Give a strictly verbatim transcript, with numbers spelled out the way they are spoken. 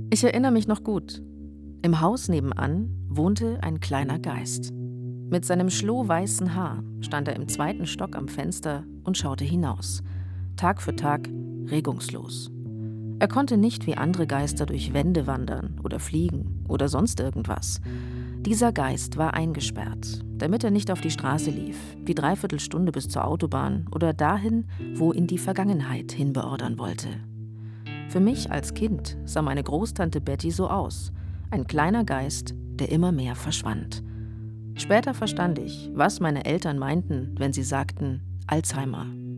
Ich erinnere mich noch gut. Im Haus nebenan wohnte ein kleiner Geist. Mit seinem schlohweißen Haar stand er im zweiten Stock am Fenster und schaute hinaus. Tag für Tag regungslos. Er konnte nicht wie andere Geister durch Wände wandern oder fliegen oder sonst irgendwas. Dieser Geist war eingesperrt, damit er nicht auf die Straße lief, die Dreiviertelstunde bis zur Autobahn oder dahin, wo ihn die Vergangenheit hinbeordern wollte. Für mich als Kind sah meine Großtante Betty so aus. Ein kleiner Geist, der immer mehr verschwand. Später verstand ich, was meine Eltern meinten, wenn sie sagten Alzheimer.